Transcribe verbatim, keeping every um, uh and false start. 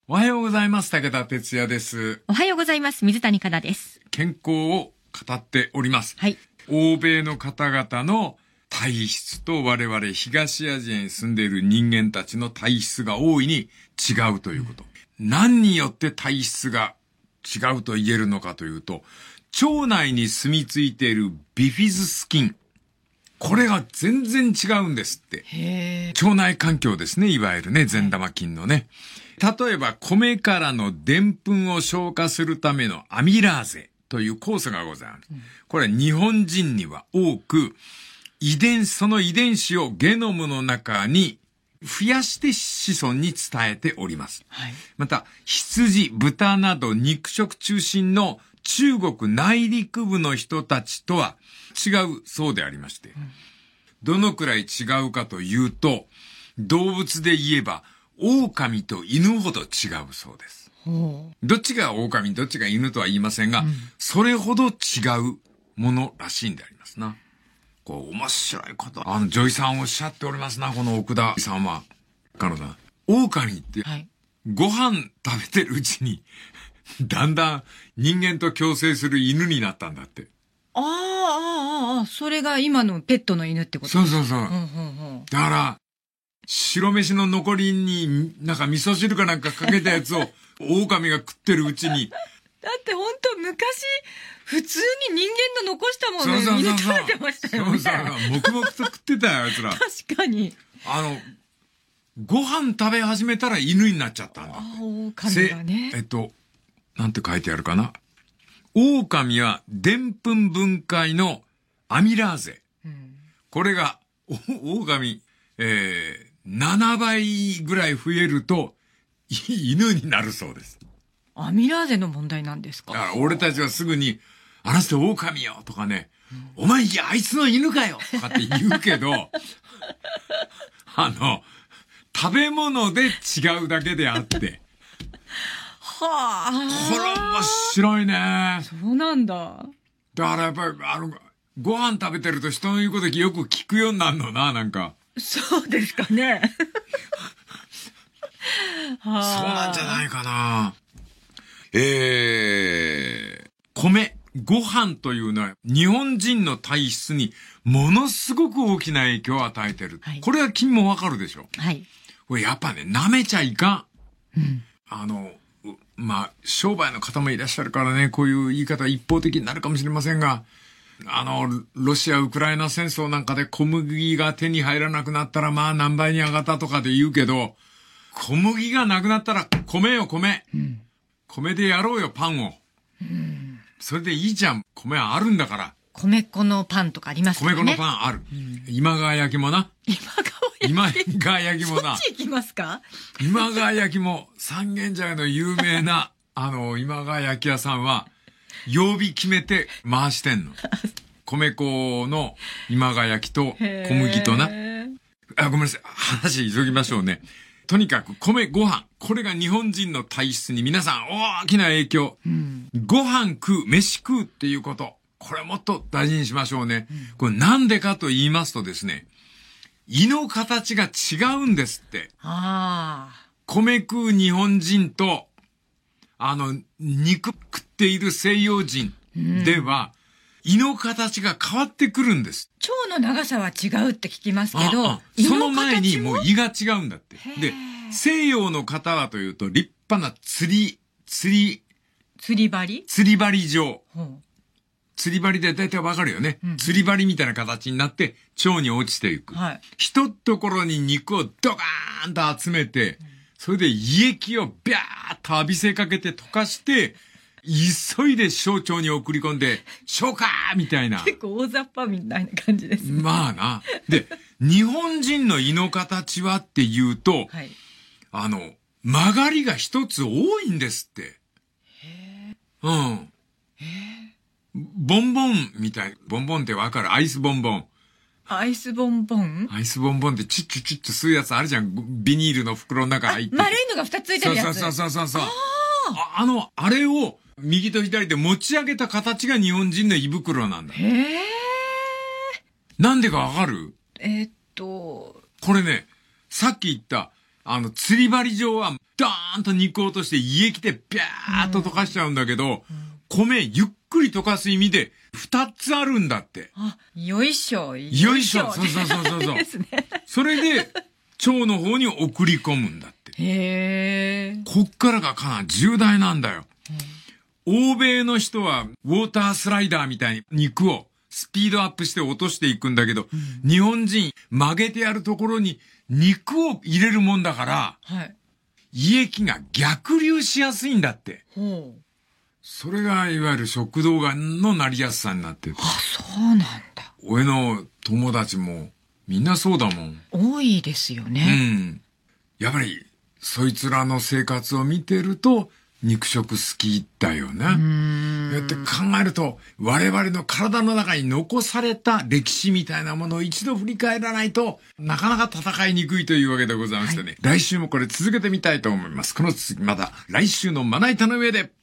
おはようございます。武田哲也です。 おはようございます。水谷香奈です。 健康を語っております。 はい。 欧米の方々の体質と我々東アジアに住んでいる人間たちの体質が大いに違うということ。うん、何によって体質が違うと言えるのかというと、腸内に住み着いているビフィズス菌。これが全然違うんですって。 へー。 腸内環境ですね。いわゆるね、善玉菌のね。例えば、米からのでんぷんを消化するためのアミラーゼという酵素がございます。うん、これは日本人には多く、遺伝子、その遺伝子をゲノムの中に増やして子孫に伝えております。 はい、 また、羊、豚など肉食中心の中国内陸部の人たちとは違うそうでありまして、うん、どのくらい違うかというと、動物で言えば、狼と犬ほど違うそうです。どっちが狼、どっちが犬とは言いませんが、うん、それほど違うものらしいんでありますな。こう、面白いこと。あの、女医さんおっしゃっておりますな、この奥田さんは。彼女、狼って、はい、ご飯食べてるうちに、だんだん人間と共生する犬になったんだって。 ああ、ああ、ああ、それが今のペットの犬ってことですか？そうそうそう。 うんうんうん、 だから、白飯の残りになんか味噌汁かなんかかけたやつを狼が食ってるうちに。 だってほんと昔、普通に人間の残したものを犬食べてましたよね。 そうそうそう。黙々と食ってたよ、あいつら。 確かに。 あの、ご飯食べ始めたら犬になっちゃったんだって。 ああ、狼がね。 えっと、なんて書いてあるかな。狼はでんぷん分解のアミラーゼ。うん、これが、狼、えー、ななばいぐらい増えると、犬になるそうです。 アミラーゼの問題なんですか？ だから俺たちはすぐに、あの人狼よとかね、うん、お前いやあいつの犬かよとかって言うけど、あの、食べ物で違うだけであって。 はあ。 これ面白いね。 そうなんだ。 だからやっぱり、あの、ご飯食べてると人の言うことよく聞くようになるのな、なんか。 そうですかね。 はあ、そうなんじゃないかな。えー、米、ご飯というのは日本人の体質にものすごく大きな影響を与えてる。はい、これは君もわかるでしょ。 はい。 これやっぱね、舐めちゃいかん。うん、 あの、まあ、商売の方もいらっしゃるからね、こういう言い方一方的になるかもしれませんが、あの、ロシア・ウクライナ戦争なんかで小麦が手に入らなくなったらまあ何倍に上がったとかで言うけど、小麦がなくなったら米よ米。うん、米でやろうよパンを。うん、それでいいじゃん。米はあるんだから。 米粉のパンとかありますよね。 米粉のパンある。うん、今川焼きもな。 今川焼き。 今川焼きもな。 そっち行きますか？ 今川焼きも三軒茶屋の有名なあの今川焼き屋さんは曜日決めて回してんの。米粉の今川焼きと小麦とな。あ、ごめんなさい。話急ぎましょうね。とにかく米、ご飯。これが日本人の体質に皆さん大きな影響。うん、ご飯食う、飯食うっていうこと。これもっと大事にしましょうね。うん、これなんでかと言いますとですね、胃の形が違うんですって。 ああ。 米食う日本人と、あの、肉食っている西洋人では、うん、胃の形が変わってくるんです。 腸の長さは違うって聞きますけど、 ああその前にもう胃が違うんだって。で、西洋の方はというと立派な釣り、釣り、 釣り針釣り針状。釣り針で大体わかるよね、うん。釣り針みたいな形になって腸に落ちていく。はい、一ところに肉をドカーンと集めて、それで胃液をビャーッと浴びせかけて溶かして、急いで小腸に送り込んで、消化みたいな。 結構大雑把みたいな感じですね。 まあな。で、日本人の胃の形はっていうと、はい、あの、曲がりが一つ多いんですって。 へー。うん。 へー。 ボンボンみたい。ボンボンってわかる？アイスボンボン。 アイスボンボン？ アイスボンボンってチュッチュチュッチュ吸うやつあるじゃん。ビニールの袋の中入って。 丸いのが二つついてるやつ。 そうそうそうそうそう。あ, あの、あれを右と左で持ち上げた形が日本人の胃袋なんだ。 へー。 なんでかわかる？ えー、っと。 これね、さっき言った、あの、釣り針状はドーンと肉を落として胃液でビャーっと溶かしちゃうんだけど、米ゆっくり溶かす意味で二つあるんだって。 あ、よいしょ。 よいしょ。そうそうそうそうそう。 ですね。 それで腸の方に送り込むんだって。 へー。 こっからがかなり重大なんだよ。欧米の人はウォータースライダーみたいに肉をスピードアップして落としていくんだけど、うん、日本人曲げてやるところに肉を入れるもんだから、はい、胃液が逆流しやすいんだって。ほう。それがいわゆる食道がんのなりやすさになってて。 あ、そうなんだ。 俺の友達もみんなそうだもん。 多いですよね。 うん。やっぱりそいつらの生活を見てると肉食好きだよね。うやって考えると我々の体の中に残された歴史みたいなものを一度振り返らないとなかなか戦いにくいというわけでございましてね、はい、来週もこれ続けてみたいと思います。この続きまた来週のまな板の上で。